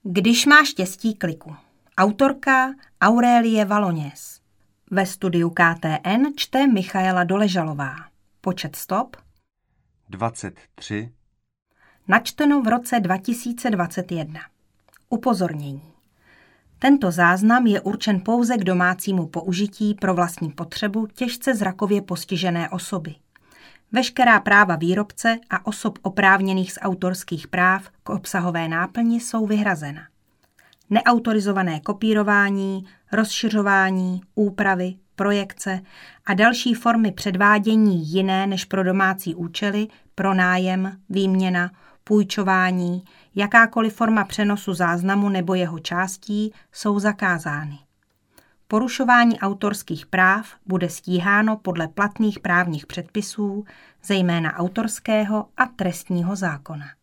Když má štěstí, kliku. Autorka Aurélie Valoněz. Ve studiu KTN čte Michaela Doležalová. Počet stop 23. Načteno v roce 2021. Upozornění. Tento záznam je určen pouze k domácímu použití pro vlastní potřebu těžce zrakově postižené osoby. Veškerá práva výrobce a osob oprávněných z autorských práv k obsahové náplni jsou vyhrazena. Neautorizované kopírování, rozšiřování, úpravy, projekce a další formy předvádění jiné než pro domácí účely, pronájem, výměna, půjčování, jakákoliv forma přenosu záznamu nebo jeho částí jsou zakázány. Porušování autorských práv bude stíháno podle platných právních předpisů, zejména autorského a trestního zákona.